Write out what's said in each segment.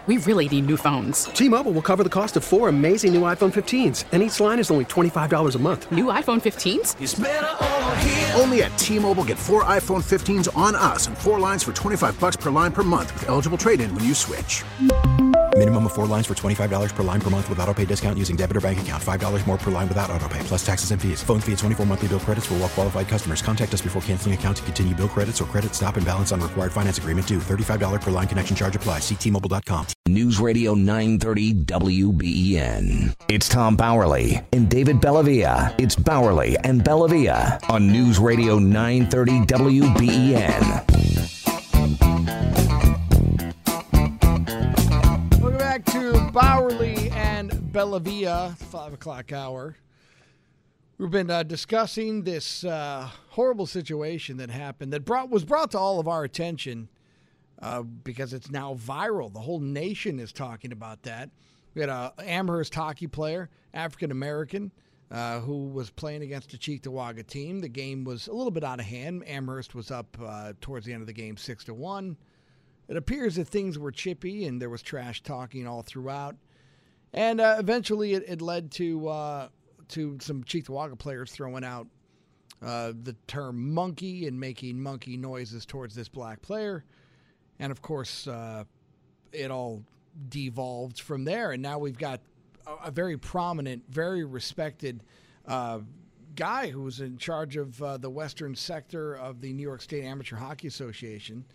We really need new phones. T-Mobile will cover the cost of 4 amazing new iPhone 15s, and each line is only $25 a month. New iPhone 15s? It's better over here. Only at T-Mobile, get 4 iPhone 15s on us and 4 lines for $25 per line per month with eligible trade-in when you switch. Minimum of 4 lines for $25 per line per month with autopay discount using debit or bank account. $5 more per line without autopay, plus taxes and fees. Phone fee at 24 monthly bill credits for well-qualified customers. Contact us before canceling account to continue bill credits or credit stop and balance on required finance agreement due. $35 per line connection charge applies. See T-Mobile.com. News Radio 930 WBEN. It's Tom Bowerly and David Bellavia. It's Bowerly and Bellavia on News Radio 930 WBEN. Welcome back to Bowerly and Bellavia, 5 o'clock hour. We've been discussing this horrible situation that happened that was brought to all of our attention because it's now viral. The whole nation is talking about that. We had a Amherst hockey player, African-American, who was playing against the Cheektowaga team. The game was a little bit out of hand. Amherst was up towards the end of the game 6-1. It appears that things were chippy and there was trash talking all throughout. And eventually it led to some Cheektowaga players throwing out the term monkey and making monkey noises towards this black player. And, of course, it all devolved from there. And now we've got a very prominent, very respected guy who's in charge of the western sector of the New York State Amateur Hockey Association,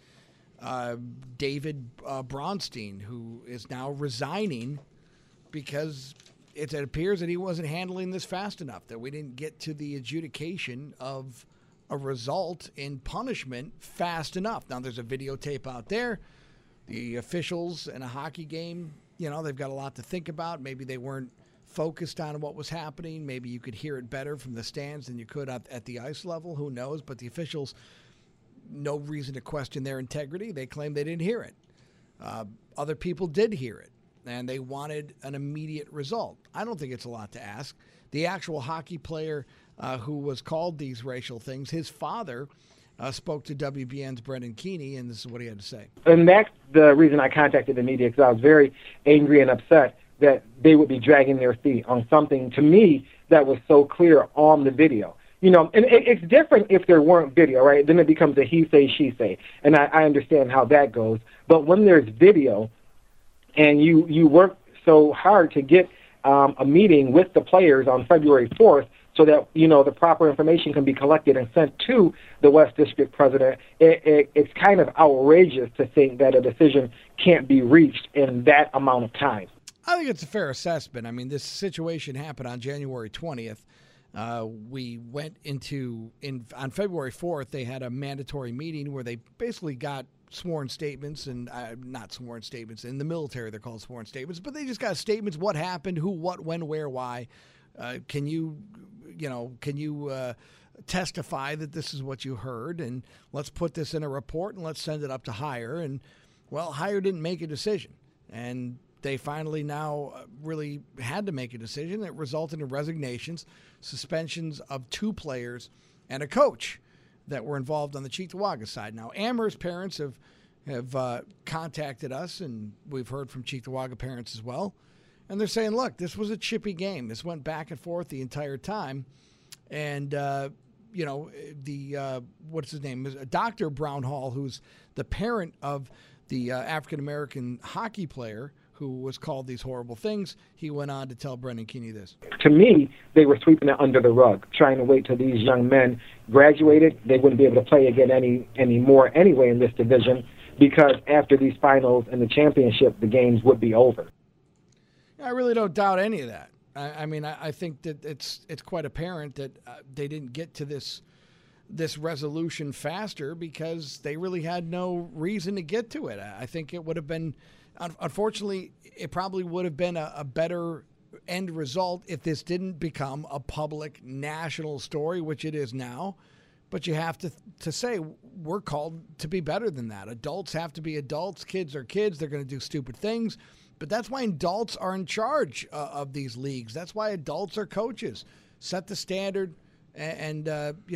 David Bronstein, who is now resigning because it appears that he wasn't handling this fast enough, that we didn't get to the adjudication of a result in punishment fast enough. Now, there's a videotape out there. The officials in a hockey game, they've got a lot to think about. Maybe they weren't focused on what was happening. Maybe you could hear it better from the stands than you could at the ice level. Who knows? But the officials, no reason to question their integrity. They claim they didn't hear it. Other people did hear it, and they wanted an immediate result. I don't think it's a lot to ask. The actual hockey player who was called these racial things, his father spoke to WBN's Brendan Keeney, and this is what he had to say. And that's the reason I contacted the media, because I was very angry and upset that they would be dragging their feet on something, to me, that was so clear on the video. And it's different if there weren't video, right? Then it becomes a he say, she say, and I understand how that goes. But when there's video and you work so hard to get a meeting with the players on February 4th so that, the proper information can be collected and sent to the West District president, it's kind of outrageous to think that a decision can't be reached in that amount of time. I think it's a fair assessment. I mean, this situation happened on January 20th. We went on February 4th, they had a mandatory meeting where they basically got sworn statements, and not sworn statements. In the military, they're called sworn statements, but they just got statements: what happened, who, what, when, where, why. Can you testify that this is what you heard? And let's put this in a report and let's send it up to higher. And well, higher didn't make a decision, and they finally now really had to make a decision. It resulted in resignations, suspensions of 2 players and a coach that were involved on the Cheektowaga side. Now, Amherst parents have contacted us, and we've heard from Cheektowaga parents as well. And they're saying, look, this was a chippy game. This went back and forth the entire time. And, what's his name? Dr. Brownhall, who's the parent of the African-American hockey player who was called these horrible things, he went on to tell Brendan Keeney this. To me, they were sweeping it under the rug, trying to wait till these young men graduated. They wouldn't be able to play again anymore anyway in this division, because after these finals and the championship, the games would be over. I really don't doubt any of that. I think that it's quite apparent that they didn't get to this resolution faster because they really had no reason to get to it. I think it would have been, unfortunately, it probably would have been a better end result if this didn't become a public national story, which it is now. But you have to say we're called to be better than that. Adults have to be adults. Kids are kids. They're going to do stupid things. But that's why adults are in charge of these leagues. That's why adults are coaches. Set the standard and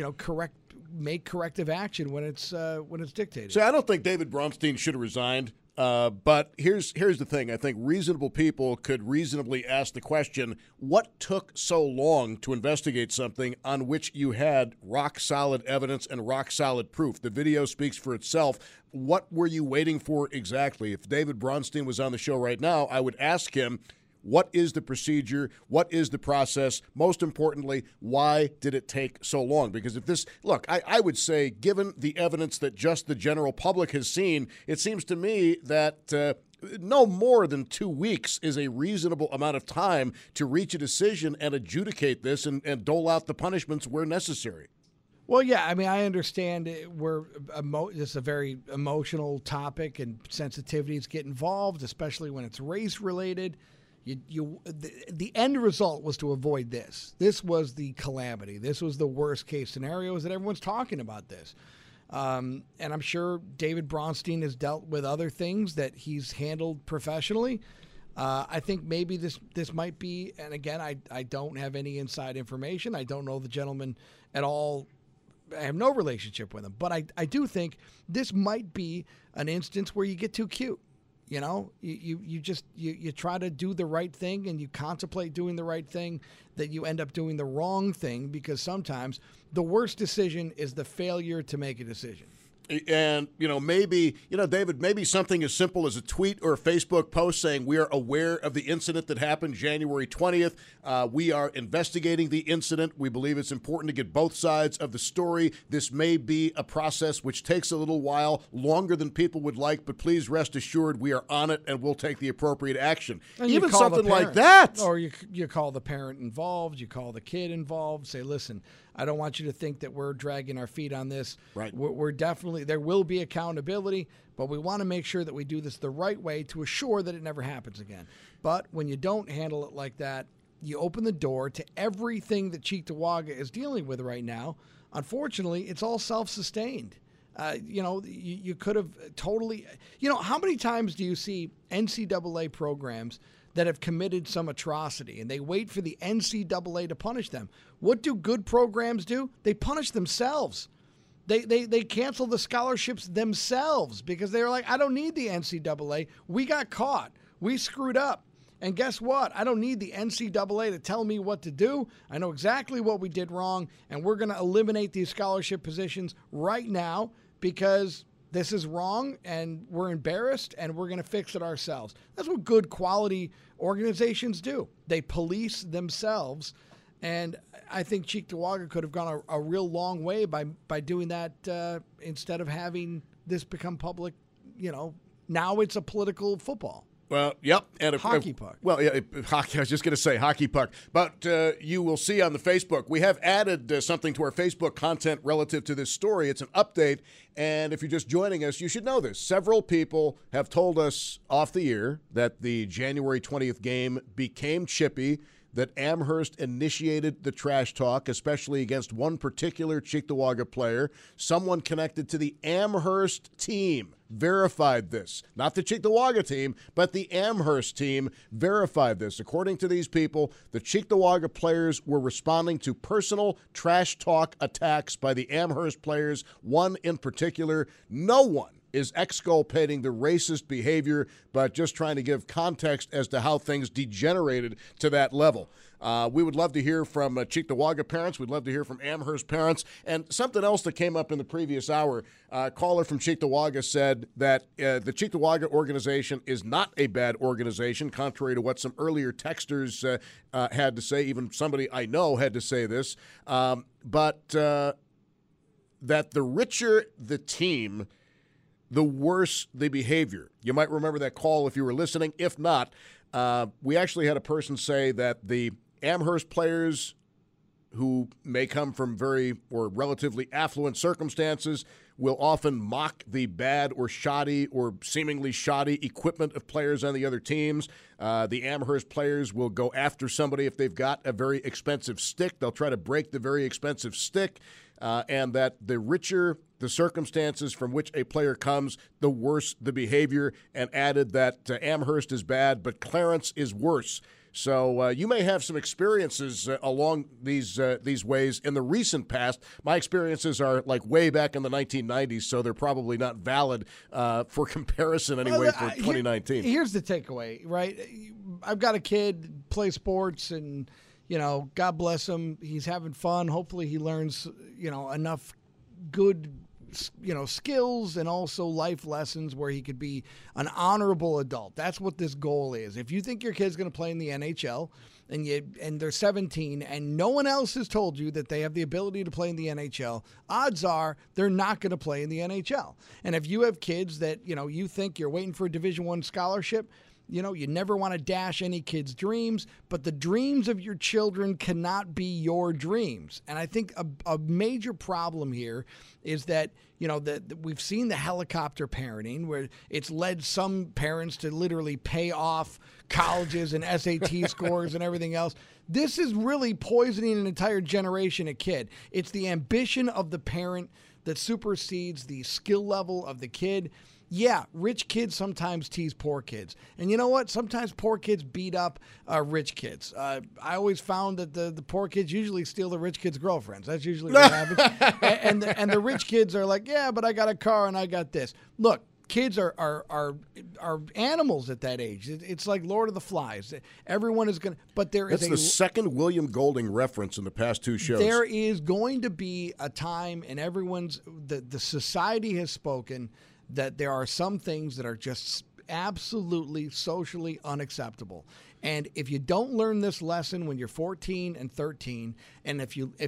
make corrective action when it's dictated. See, I don't think David Bronstein should have resigned. But here's the thing. I think reasonable people could reasonably ask the question, what took so long to investigate something on which you had rock-solid evidence and rock-solid proof? The video speaks for itself. What were you waiting for exactly? If David Bronstein was on the show right now, I would ask him, what is the procedure? What is the process? Most importantly, why did it take so long? Because if this, look, I would say, given the evidence that just the general public has seen, it seems to me that no more than 2 weeks is a reasonable amount of time to reach a decision and adjudicate this and dole out the punishments where necessary. Well, yeah, I mean, I understand this is a very emotional topic and sensitivities get involved, especially when it's race-related. The end result was to avoid this. This was the calamity. This was the worst case scenario, is that everyone's talking about this. And I'm sure David Bronstein has dealt with other things that he's handled professionally. I think maybe this might be, and again, I don't have any inside information. I don't know the gentleman at all. I have no relationship with him. But I do think this might be an instance where you get too cute. You know, you try to do the right thing and you contemplate doing the right thing, that you end up doing the wrong thing, because sometimes the worst decision is the failure to make a decision. And, maybe, David, maybe something as simple as a tweet or a Facebook post saying we are aware of the incident that happened January 20th. We are investigating the incident. We believe it's important to get both sides of the story. This may be a process which takes a little while, longer than people would like, but please rest assured we are on it and we'll take the appropriate action. And even something like that. Or you call the parent involved, you call the kid involved, say, listen, I don't want you to think that we're dragging our feet on this. Right. We're definitely, there will be accountability, but we want to make sure that we do this the right way to assure that it never happens again. But when you don't handle it like that, you open the door to everything that Cheektowaga is dealing with right now. Unfortunately, it's all self-sustained. You could have totally, how many times do you see NCAA programs that have committed some atrocity and they wait for the NCAA to punish them? What do good programs do? They punish themselves. They cancel the scholarships themselves because they're like, I don't need the NCAA. We got caught. We screwed up. And guess what? I don't need the NCAA to tell me what to do. I know exactly what we did wrong, and we're going to eliminate these scholarship positions right now because this is wrong, and we're embarrassed, and we're going to fix it ourselves. That's what good quality organizations do. They police themselves, and I think Cheektowaga could have gone a real long way by doing that instead of having this become public. Now it's a political football. Well, yep. And hockey puck. Well, yeah, hockey. I was just going to say hockey puck. But you will see on the Facebook, we have added something to our Facebook content relative to this story. It's an update. And if you're just joining us, you should know this. Several people have told us off the air that the January 20th game became chippy, that Amherst initiated the trash talk, especially against one particular Cheektowaga player. Someone connected to the Amherst team verified this. Not the Cheektowaga team, but the Amherst team verified this. According to these people, the Cheektowaga players were responding to personal trash talk attacks by the Amherst players, one in particular. No one is exculpating the racist behavior, but just trying to give context as to how things degenerated to that level. We would love to hear from Cheektowaga parents. We'd love to hear from Amherst parents. And something else that came up in the previous hour, a caller from Cheektowaga said that the Cheektowaga organization is not a bad organization, contrary to what some earlier texters had to say. Even somebody I know had to say this. But that the richer the team, the worse the behavior. You might remember that call if you were listening. If not, we actually had a person say that the Amherst players, who may come from very or relatively affluent circumstances, will often mock the bad or shoddy or seemingly shoddy equipment of players on the other teams. The Amherst players will go after somebody if they've got a very expensive stick. They'll try to break the very expensive stick, and that the richer the circumstances from which a player comes, the worse the behavior, and added that Amherst is bad, but Clarence is worse. So you may have some experiences along these ways in the recent past. My experiences are like way back in the 1990s, so they're probably not valid for comparison anyway for 2019. Here's the takeaway, right? I've got a kid, play sports, and, God bless him. He's having fun. Hopefully he learns, enough good skills and also life lessons where he could be an honorable adult. That's what this goal is. If you think your kid's going to play in the NHL and they're 17 and no one else has told you that they have the ability to play in the NHL, odds are they're not going to play in the NHL. And if you have kids that, you think you're waiting for a Division I scholarship, you never want to dash any kid's dreams, but the dreams of your children cannot be your dreams. And I think a major problem here is that, that we've seen the helicopter parenting where it's led some parents to literally pay off colleges and SAT scores and everything else. This is really poisoning an entire generation of kid. It's the ambition of the parent that supersedes the skill level of the kid. Yeah, rich kids sometimes tease poor kids. And you know what? Sometimes poor kids beat up rich kids. I always found that the poor kids usually steal the rich kids' girlfriends. That's usually what happens. and the rich kids are like, yeah, but I got a car and I got this. Look, kids are animals at that age. It's like Lord of the Flies. Everyone is going to, but That's the second William Golding reference in the past two shows. There is going to be a time, and the society has spoken, that there are some things that are just absolutely socially unacceptable. And if you don't learn this lesson when you're 14 and 13, and if you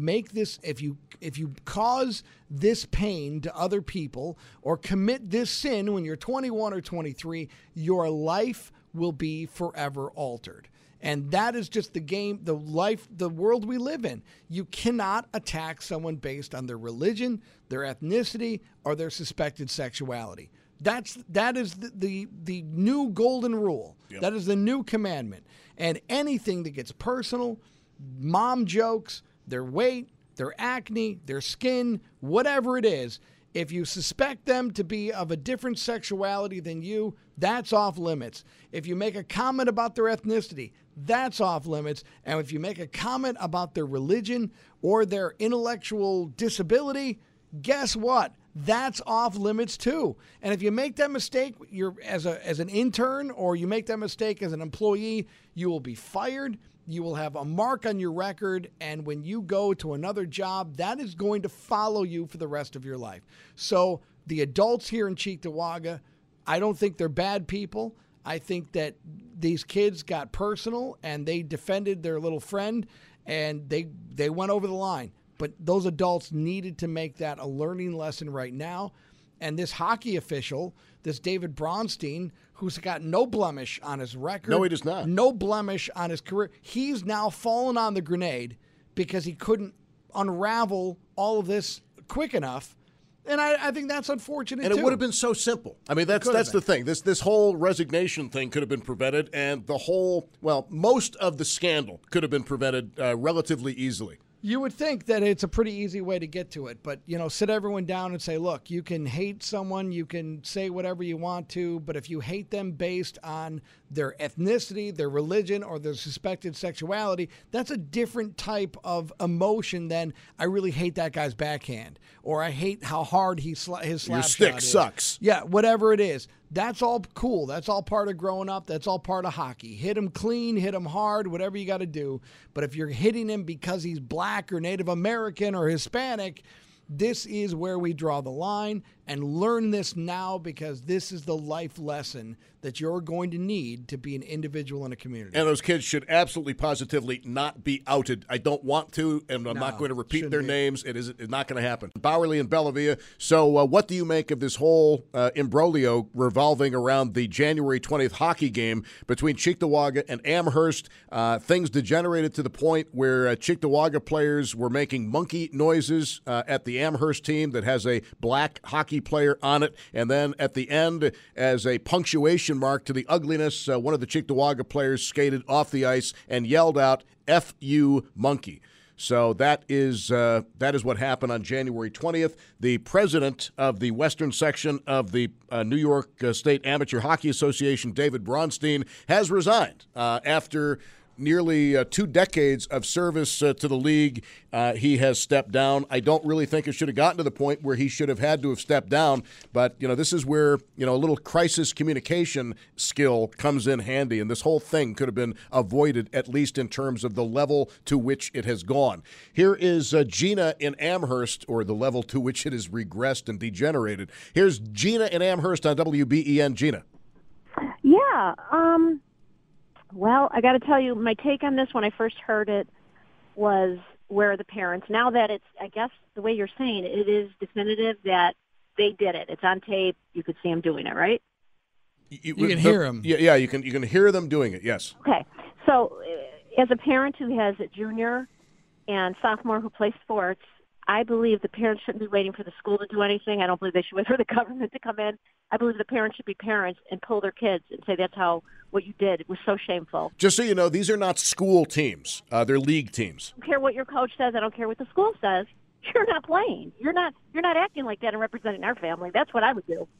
cause this pain to other people or commit this sin when you're 21 or 23, your life will be forever altered. And that is just the game, the life, the world we live in. You cannot attack someone based on their religion, their ethnicity, or their suspected sexuality. That is the new golden rule. Yep. That is the new commandment. And anything that gets personal, mom jokes, their weight, their acne, their skin, whatever it is, if you suspect them to be of a different sexuality than you, that's off limits. If you make a comment about their ethnicity, that's off limits. And if you make a comment about their religion or their intellectual disability, guess what? That's off limits too. And if you make that mistake as an intern or you make that mistake as an employee, you will be fired. You will have a mark on your record, and when you go to another job, that is going to follow you for the rest of your life. So the adults here in Cheektowaga, I don't think they're bad people. I think that these kids got personal, and they defended their little friend, and they went over the line. But those adults needed to make that a learning lesson right now. And this hockey official, this David Bronstein, who's got no blemish on his record. No, he does not. No blemish on his career. He's now fallen on the grenade because he couldn't unravel all of this quick enough. And I think that's unfortunate, and too. It would have been so simple. I mean, that's the thing. This whole resignation thing could have been prevented, and most of the scandal could have been prevented relatively easily. You would think that it's a pretty easy way to get to it, but, sit everyone down and say, look, you can hate someone, you can say whatever you want to, but if you hate them based on their ethnicity, their religion, or their suspected sexuality, that's a different type of emotion than I really hate that guy's backhand, or I hate how hard his slap Your stick shot sucks. Is. Yeah, whatever it is. That's all cool. That's all part of growing up. That's all part of hockey. Hit him clean, hit him hard, whatever you got to do. But if you're hitting him because he's black or Native American or Hispanic, this is where we draw the line, and learn this now, because this is the life lesson that you're going to need to be an individual in a community. And those kids should absolutely positively not be outed. I don't want to, and I'm not going to repeat their names. It's not going to happen. Bowerly and Bellavia. So what do you make of this whole imbroglio revolving around the January 20th hockey game between Cheektowaga and Amherst? Things degenerated to the point where Cheektowaga players were making monkey noises at the Amherst team that has a black hockey player on it. And then at the end, as a punctuation mark to the ugliness, one of the Cheektowaga players skated off the ice and yelled out, "F you, monkey." So that is what happened on January 20th. The president of the Western section of the New York State Amateur Hockey Association, David Bronstein, has resigned after nearly 2 decades of service to the league. He has stepped down. I don't really think it should have gotten to the point where he should have had to have stepped down. But, this is where, a little crisis communication skill comes in handy. And this whole thing could have been avoided, at least in terms of the level to which it has gone. Here is Gina in Amherst, or the level to which it has regressed and degenerated. Here's Gina in Amherst on WBEN. Gina. Yeah. Well, I got to tell you, my take on this when I first heard it was, where are the parents? Now that it's, I guess, the way you're saying it is definitive that they did it. It's on tape. You could see them doing it, right? You can hear them. Yeah, you can hear them doing it, yes. Okay. So as a parent who has a junior and sophomore who play sports, I believe the parents shouldn't be waiting for the school to do anything. I don't believe they should wait for the government to come in. I believe the parents should be parents and pull their kids and say, that's how what you did was so shameful. Just so you know, these are not school teams. They're league teams. I don't care what your coach says. I don't care what the school says. You're not playing. You're not acting like that and representing our family. That's what I would do.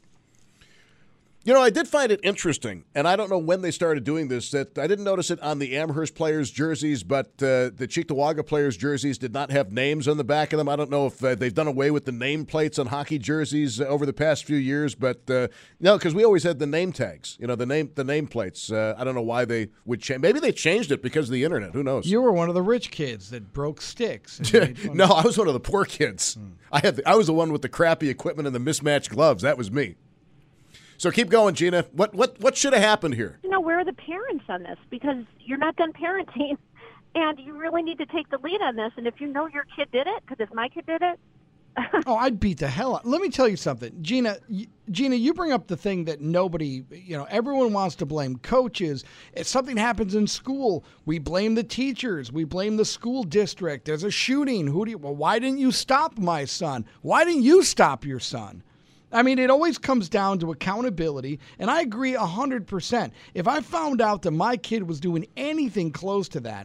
I did find it interesting, and I don't know when they started doing this, that I didn't notice it on the Amherst players' jerseys, but the Cheektowaga players' jerseys did not have names on the back of them. I don't know if they've done away with the nameplates on hockey jerseys over the past few years, but no, because we always had the name tags, the nameplates. I don't know why they would change. Maybe they changed it because of the internet. Who knows? You were one of the rich kids that broke sticks. No, I was one of the poor kids. I was the one with the crappy equipment and the mismatched gloves. That was me. So keep going, Gina. What should have happened here? Where are the parents on this? Because you're not done parenting, and you really need to take the lead on this. And if you know your kid did it, because if my kid did it, oh, I'd beat the hell out. Let me tell you something, Gina. You bring up the thing that nobody, everyone wants to blame coaches. If something happens in school, we blame the teachers. We blame the school district. There's a shooting. Why didn't you stop my son? Why didn't you stop your son? I mean, it always comes down to accountability, and I agree 100%. If I found out that my kid was doing anything close to that,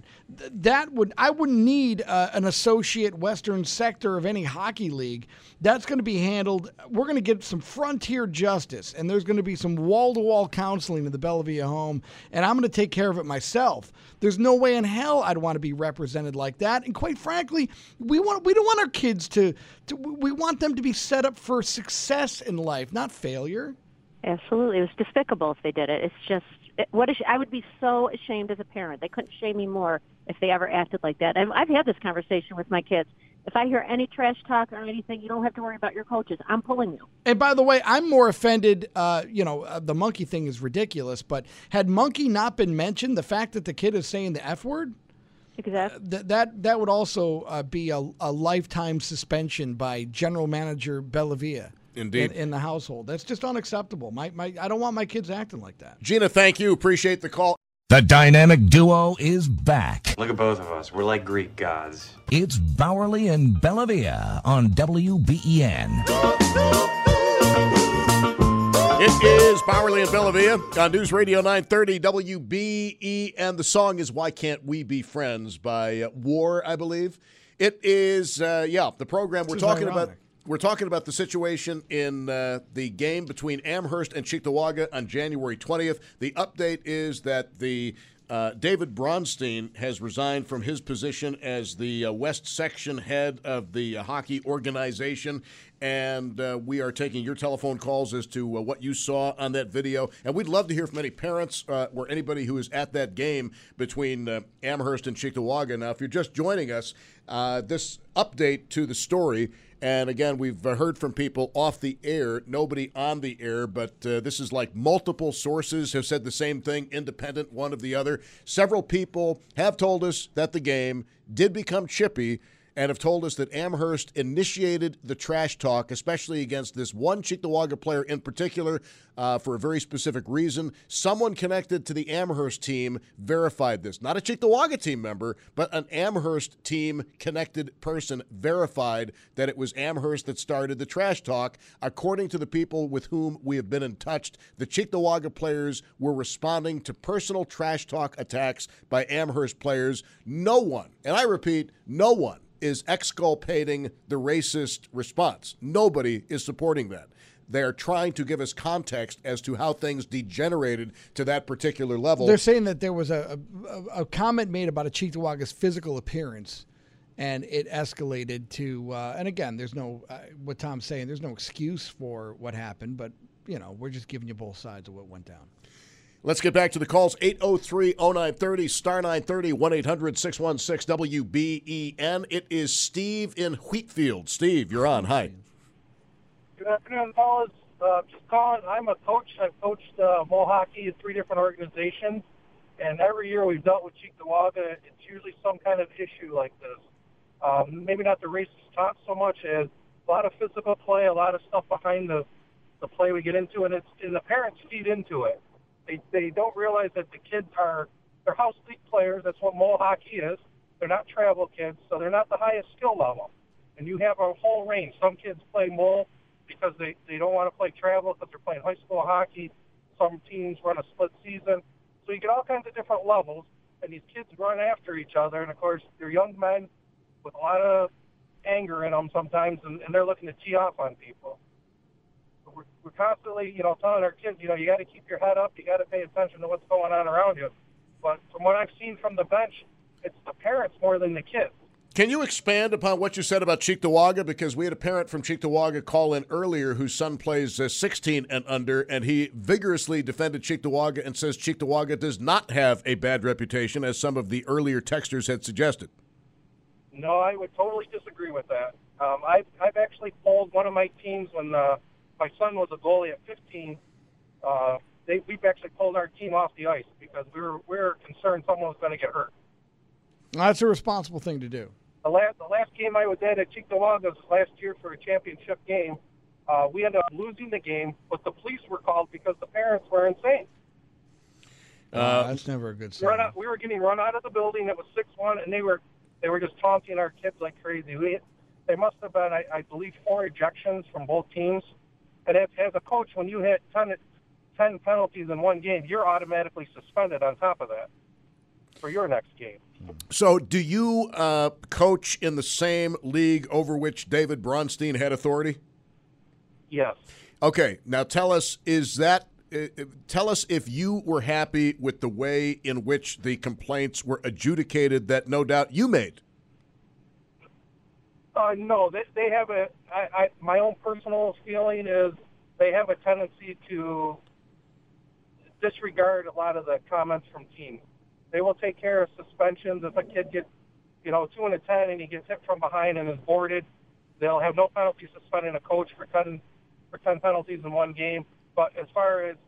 I wouldn't need an associate Western sector of any hockey league. That's going to be handled. We're going to get some frontier justice, and there's going to be some wall-to-wall counseling in the Bellavia home, and I'm going to take care of it myself. There's no way in hell I'd want to be represented like that. And quite frankly, we don't want our kids we want them to be set up for success in life, not failure. Absolutely. It was despicable if they did it. It's just, I would be so ashamed as a parent. They couldn't shame me more if they ever acted like that. And I've had this conversation with my kids. If I hear any trash talk or anything, you don't have to worry about your coaches. I'm pulling you. And by the way, I'm more offended. The monkey thing is ridiculous, but had monkey not been mentioned, the fact that the kid is saying the F word, exactly. That would also be a lifetime suspension by General Manager Bellavia. Indeed. In the household. That's just unacceptable. I don't want my kids acting like that. Gina, thank you. Appreciate the call. The dynamic duo is back. Look at both of us. We're like Greek gods. It's Bowerly and Bellavia on WBEN. It is Bowerly and Bellavia on News Radio 930 WBEN. The song is Why Can't We Be Friends by War, I believe. It is, the program we're talking about. We're talking about the situation in the game between Amherst and Cheektowaga on January 20th. The update is that the David Bronstein has resigned from his position as the West Section head of the hockey organization. And we are taking your telephone calls as to what you saw on that video. And we'd love to hear from any parents or anybody who is at that game between Amherst and Cheektowaga. Now, if you're just joining us, this update to the story. And again, we've heard from people off the air, nobody on the air, but this is like multiple sources have said the same thing, independent one of the other. Several people have told us that the game did become chippy and have told us that Amherst initiated the trash talk, especially against this one Cheektowaga player in particular, for a very specific reason. Someone connected to the Amherst team verified this. Not a Cheektowaga team member, but an Amherst team-connected person verified that it was Amherst that started the trash talk. According to the people with whom we have been in touch, the Cheektowaga players were responding to personal trash talk attacks by Amherst players. No one, and I repeat, no one is exculpating the racist response. Nobody is supporting that. They're trying to give us context as to how things degenerated to that particular level. They're saying that there was a comment made about a Cheektowaga's physical appearance, and it escalated to, and again, there's no, what Tom's saying, there's no excuse for what happened, but, we're just giving you both sides of what went down. Let's get back to the calls. 803-0930, star 930, 1-800-616-WBEN. It is Steve in Wheatfield. Steve, you're on. Hi. Good afternoon, fellas. Just calling. I'm a coach. I've coached Mo hockey in 3 different organizations, and every year we've dealt with Cheektowaga. It's usually some kind of issue like this. Maybe not the racist talk so much as a lot of physical play, a lot of stuff behind the play we get into, and the parents feed into it. They don't realize that the kids they're house league players. That's what Mo hockey is. They're not travel kids, so they're not the highest skill level. And you have a whole range. Some kids play Mo because they don't want to play travel because they're playing high school hockey. Some teams run a split season. So you get all kinds of different levels, and these kids run after each other. And, of course, they're young men with a lot of anger in them sometimes, and they're looking to tee off on people. We're constantly, telling our kids, you got to keep your head up. You got to pay attention to what's going on around you. But from what I've seen from the bench, it's the parents more than the kids. Can you expand upon what you said about Cheektowaga? Because we had a parent from Cheektowaga call in earlier whose son plays 16 and under, and he vigorously defended Cheektowaga and says Cheektowaga does not have a bad reputation, as some of the earlier texters had suggested. No, I would totally disagree with that. I've actually polled one of my teams when my son was a goalie at 15. We've actually pulled our team off the ice because we were concerned someone was going to get hurt. That's a responsible thing to do. The last game I was at Cheektowaga last year for a championship game, we ended up losing the game, but the police were called because the parents were insane. That's never a good sign. We were getting run out of the building. It was 6-1, and they were just taunting our kids like crazy. They must have been, I believe, 4 ejections from both teams. And as a coach, when you hit 10 penalties in one game, you're automatically suspended on top of that for your next game. So do you coach in the same league over which David Bronstein had authority? Yes. Okay. Now tell us, tell us if you were happy with the way in which the complaints were adjudicated that no doubt you made. No, they have my own personal feeling is they have a tendency to disregard a lot of the comments from teams. They will take care of suspensions. If a kid gets, 2 and a 10 and he gets hit from behind and is boarded, they'll have no penalty suspending a coach for 10 penalties in one game. But as far as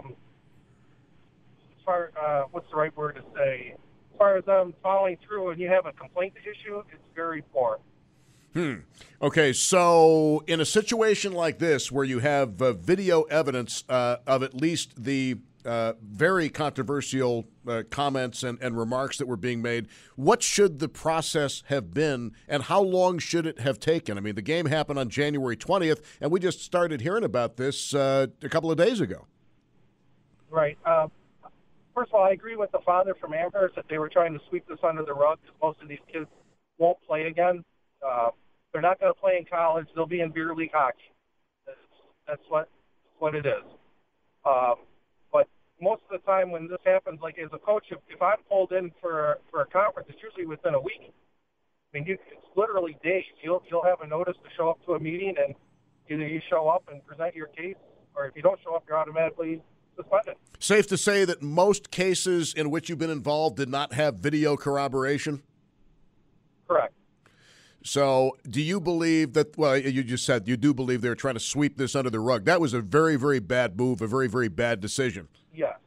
what's the right word to say? As far as them following through and you have a complaint issue, it's very poor. Okay, so in a situation like this where you have video evidence of at least the very controversial comments and remarks that were being made, what should the process have been and how long should it have taken? I mean, the game happened on January 20th, and we just started hearing about this a couple of days ago. Right. First of all, I agree with the father from Amherst that they were trying to sweep this under the rug because most of these kids won't play again. They're not going to play in college. They'll be in beer league hockey. That's what it is. But most of the time when this happens, like as a coach, if I'm pulled in for a conference, it's usually within a week. I mean, it's literally days. You'll have a notice to show up to a meeting, and either you show up and present your case, or if you don't show up, you're automatically suspended. Safe to say that most cases in which you've been involved did not have video corroboration? Correct. So do you believe that, well, you just said you do believe they're trying to sweep this under the rug. That was a very, very bad move, a very, very bad decision. Yes.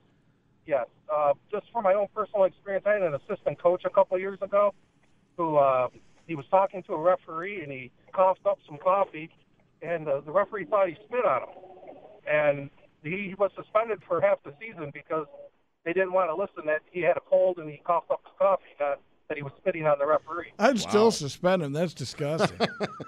Just from my own personal experience, I had an assistant coach a couple of years ago who he was talking to a referee, and he coughed up some coffee, and the referee thought he spit on him. And he was suspended for half the season because they didn't want to listen that he had a cold and he coughed up the coffee, not that he was spitting on the referee. I'd still suspend him. That's disgusting.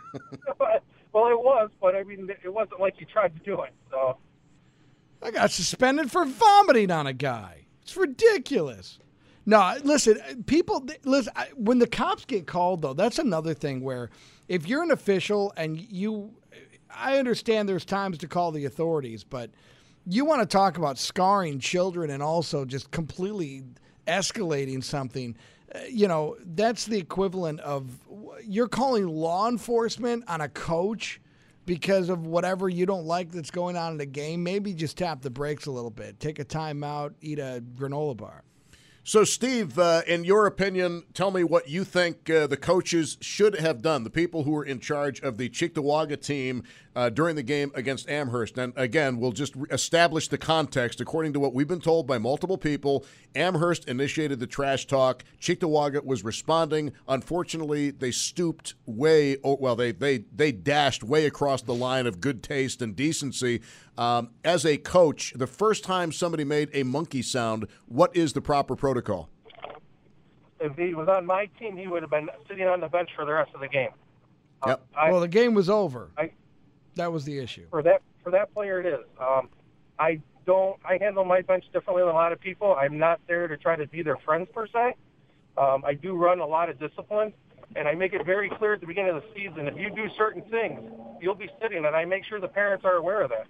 Well, it was, but I mean, it wasn't like he tried to do it. So I got suspended for vomiting on a guy. It's ridiculous. No, listen, when the cops get called, though, that's another thing where if you're an official and I understand there's times to call the authorities, but you want to talk about scarring children and also just completely escalating something. That's the equivalent of you're calling law enforcement on a coach because of whatever you don't like that's going on in the game. Maybe just tap the brakes a little bit, take a timeout, eat a granola bar. So, Steve, in your opinion, tell me what you think the coaches should have done, the people who were in charge of the Cheektowaga team during the game against Amherst. And, again, we'll just establish the context. According to what we've been told by multiple people, Amherst initiated the trash talk. Cheektowaga was responding. Unfortunately, they stooped they dashed way across the line of good taste and decency. As a coach, the first time somebody made a monkey sound, what is the proper protocol? If he was on my team, he would have been sitting on the bench for the rest of the game. Yep. The game was over. That was the issue. For that player, it is. I handle my bench differently than a lot of people. I'm not there to try to be their friends per se. I do run a lot of discipline, and I make it very clear at the beginning of the season, if you do certain things, you'll be sitting, and I make sure the parents are aware of that.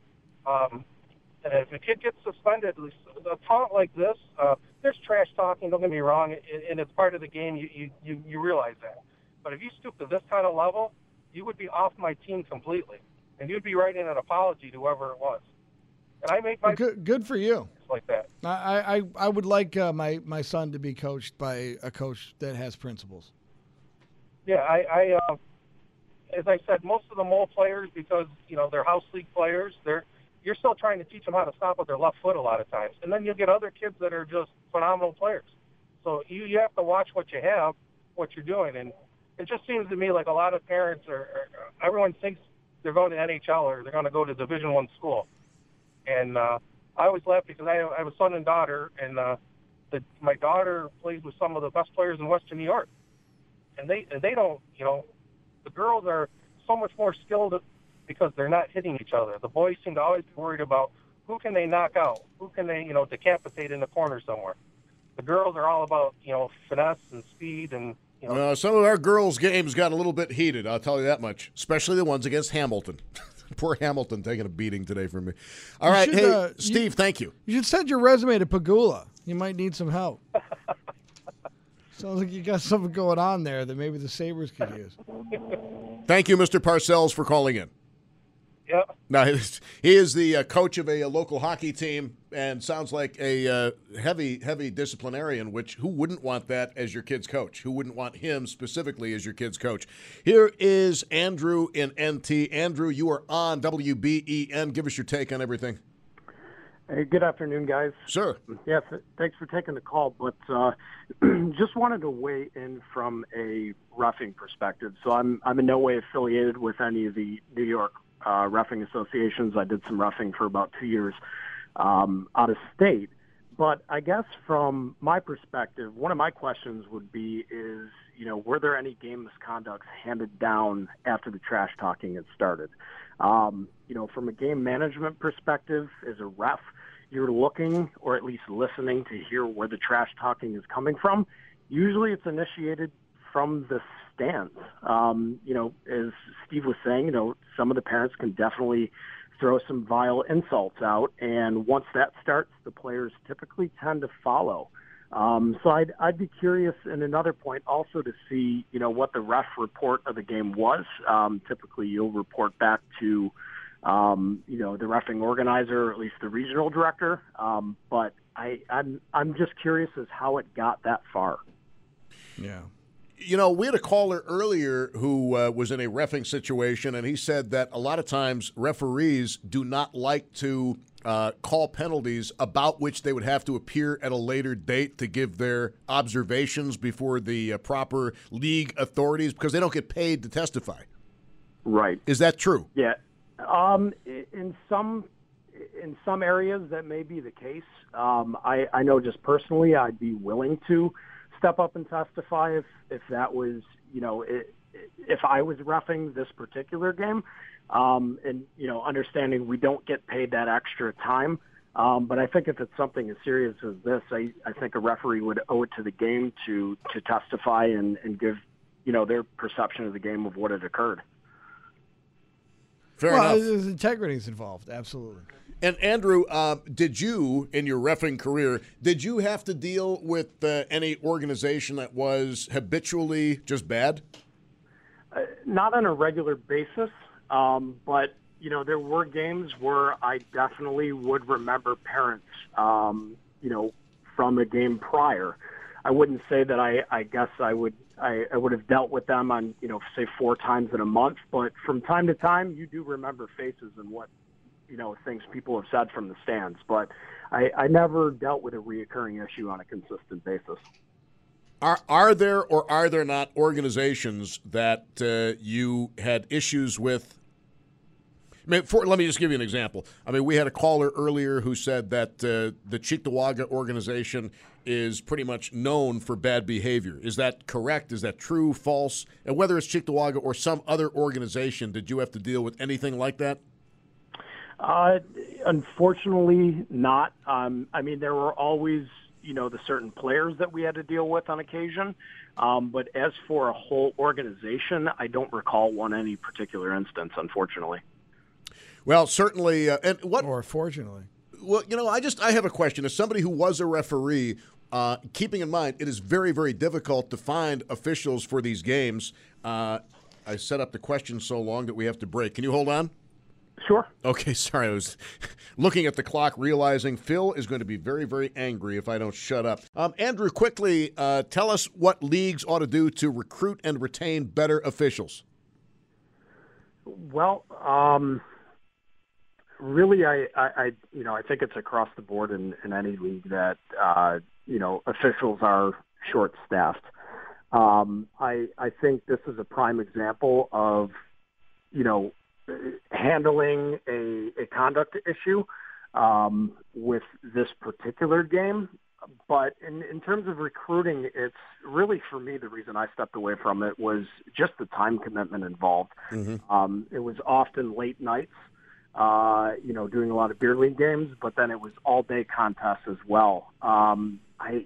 And if a kid gets suspended, a taunt like this, there's trash talking, don't get me wrong, and it's part of the game, you realize that. But if you stoop to this kind of level, you would be off my team completely, and you'd be writing an apology to whoever it was. And I make my good for you like that. I would like my son to be coached by a coach that has principles. Yeah, I as I said, most of the mole players, because they're house league players, you're still trying to teach them how to stop with their left foot a lot of times, and then you get other kids that are just phenomenal players. So you have to watch what you have, what you're doing, and it just seems to me like a lot of parents everyone thinks they're going to NHL or they're going to go to Division I school. And I always laugh because I have a son and daughter, and my daughter plays with some of the best players in Western New York. And they don't, the girls are so much more skilled because they're not hitting each other. The boys seem to always be worried about who can they knock out, who can they, decapitate in the corner somewhere. The girls are all about, finesse and speed and, some of our girls' games got a little bit heated, I'll tell you that much, especially the ones against Hamilton. Poor Hamilton taking a beating today from me. All right, hey, Steve, thank you. You should send your resume to Pagula. You might need some help. Sounds like you got something going on there that maybe the Sabres could use. Thank you, Mr. Parcells, for calling in. Yeah. Now, he is the coach of a local hockey team and sounds like a heavy disciplinarian, who wouldn't want that as your kid's coach? Who wouldn't want him specifically as your kid's coach? Here is Andrew in NT. Andrew, you are on WBEN. Give us your take on everything. Hey, good afternoon, guys. Sure. Yes, thanks for taking the call, but just wanted to weigh in from a reffing perspective. So I'm in no way affiliated with any of the New York reffing associations. I did some reffing for about 2 years out of state. But I guess from my perspective, one of my questions would be is, were there any game misconducts handed down after the trash talking had started? From a game management perspective, as a ref, you're looking or at least listening to hear where the trash talking is coming from. Usually it's initiated from the stands. As Steve was saying, some of the parents can definitely throw some vile insults out, and once that starts, the players typically tend to follow. So I'd be curious, and another point also to see, what the ref report of the game was. Typically, you'll report back to, the reffing organizer, or at least the regional director. But I'm just curious as how it got that far. Yeah. We had a caller earlier who was in a reffing situation, and he said that a lot of times referees do not like to call penalties about which they would have to appear at a later date to give their observations before the proper league authorities because they don't get paid to testify. Right. Is that true? Yeah. In some areas that may be the case. I know just personally I'd be willing to step up and testify if that was, if I was reffing this particular game. And, understanding we don't get paid that extra time. But I think if it's something as serious as this, I think a referee would owe it to the game to testify and give, their perception of the game of what had occurred. Fair enough. There's integrity's involved, absolutely. And Andrew, did you, in your reffing career, did you have to deal with any organization that was habitually just bad? Not on a regular basis, but, there were games where I definitely would remember parents, from a game prior. I wouldn't say that I guess I would have dealt with them on, say 4 times in a month, but from time to time you do remember faces and what, things people have said from the stands. But I never dealt with a reoccurring issue on a consistent basis. Are there or are there not organizations that you had issues with? Let me just give you an example. We had a caller earlier who said that the Cheektowaga organization is pretty much known for bad behavior. Is that correct? Is that true, false? And whether it's Cheektowaga or some other organization, did you have to deal with anything like that? Unfortunately, not. There were always, the certain players that we had to deal with on occasion. But as for a whole organization, I don't recall any particular instance, unfortunately. Well, certainly. Or fortunately. Well, I have a question. As somebody who was a referee, keeping in mind it is very, very difficult to find officials for these games. I set up the question so long that we have to break. Can you hold on? Sure. Okay, sorry. I was looking at the clock, realizing Phil is going to be very, very angry if I don't shut up. Andrew, quickly, tell us what leagues ought to do to recruit and retain better officials. Well, really, I think it's across the board in any league that, officials are short-staffed. I think this is a prime example of, handling a conduct issue with this particular game. But in terms of recruiting, it's really, for me, the reason I stepped away from it was just the time commitment involved. Mm-hmm. It was often late nights, doing a lot of beer league games, but then it was all-day contests as well. I'd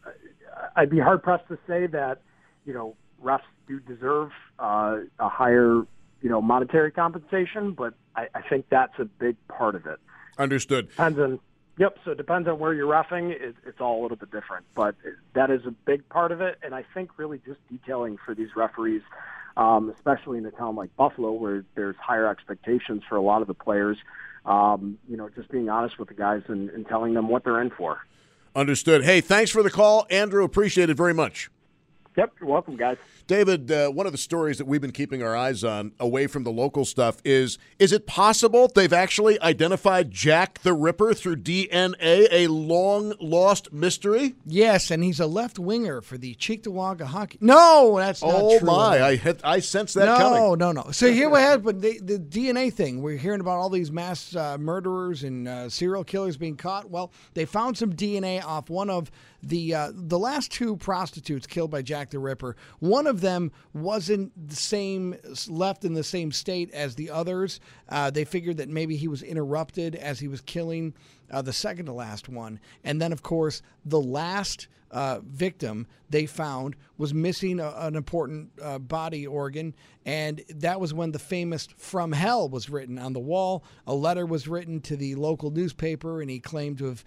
be hard-pressed to say that, refs do deserve a higher monetary compensation, but I think that's a big part of it. Understood. So it depends on where you're reffing. It's all a little bit different, but that is a big part of it. And I think really just detailing for these referees, especially in a town like Buffalo where there's higher expectations for a lot of the players, just being honest with the guys and telling them what they're in for. Understood. Hey, thanks for the call, Andrew. Appreciate it very much. Yep, you're welcome, guys. David, one of the stories that we've been keeping our eyes on away from the local stuff is it possible they've actually identified Jack the Ripper through DNA, a long-lost mystery? Yes, and he's a left winger for the Cheektowaga hockey. No, that's not true. Oh, my. I sense that coming. No. So here we have the DNA thing. We're hearing about all these mass murderers and serial killers being caught. Well, they found some DNA off one of the last 2 prostitutes killed by Jack the Ripper. One of them wasn't left in the same state as the others. They figured that maybe he was interrupted as he was killing the second to last one. And then, of course, the last victim they found was missing an important body organ, and that was when the famous "From Hell" was written on the wall. A letter was written to the local newspaper, and he claimed to have,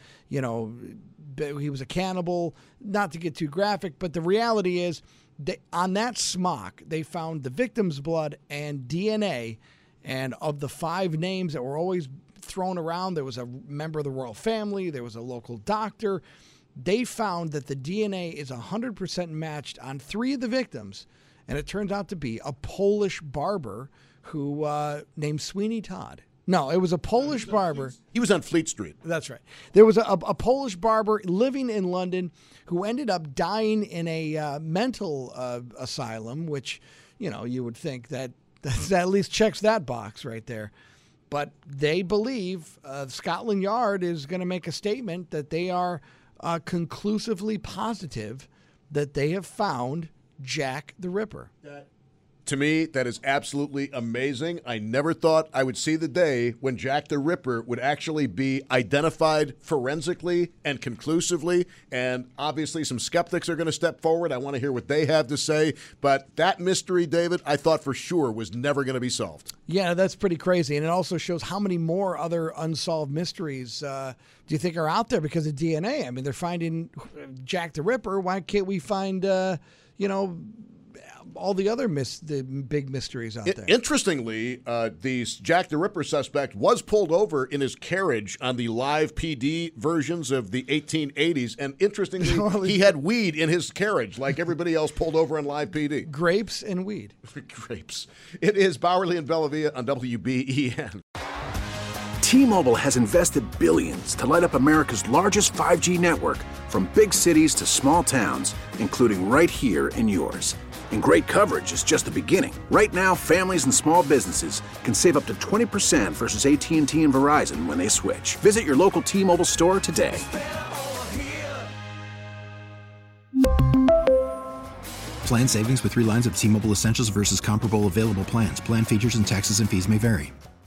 he was a cannibal. Not to get too graphic, but the reality is, on that smock, they found the victim's blood and DNA, and of the 5 names that were always thrown around, there was a member of the royal family, there was a local doctor. They found that the DNA is 100% matched on 3 of the victims, and it turns out to be a Polish barber who named Sweeney Todd. No, it was a Polish barber. He was on Fleet Street. That's right. There was a Polish barber living in London who ended up dying in a mental asylum, which, you would think that at least checks that box right there. But they believe Scotland Yard is going to make a statement that they are conclusively positive that they have found Jack the Ripper. To me, that is absolutely amazing. I never thought I would see the day when Jack the Ripper would actually be identified forensically and conclusively. And obviously some skeptics are going to step forward. I want to hear what they have to say. But that mystery, David, I thought for sure was never going to be solved. Yeah, that's pretty crazy. And it also shows how many more other unsolved mysteries do you think are out there because of DNA? I mean, they're finding Jack the Ripper. Why can't we find, all the other the big mysteries out there? Interestingly, the Jack the Ripper suspect was pulled over in his carriage on the live PD versions of the 1880s. And interestingly, he had weed in his carriage like everybody else pulled over on live PD. Grapes and weed. Grapes. It is Bowerly and Bellavia on WBEN. T-Mobile has invested billions to light up America's largest 5G network, from big cities to small towns, including right here in yours. And great coverage is just the beginning. Right now, families and small businesses can save up to 20% versus AT&T and Verizon when they switch. Visit your local T-Mobile store today. Plan savings with 3 lines of T-Mobile Essentials versus comparable available plans. Plan features and taxes and fees may vary.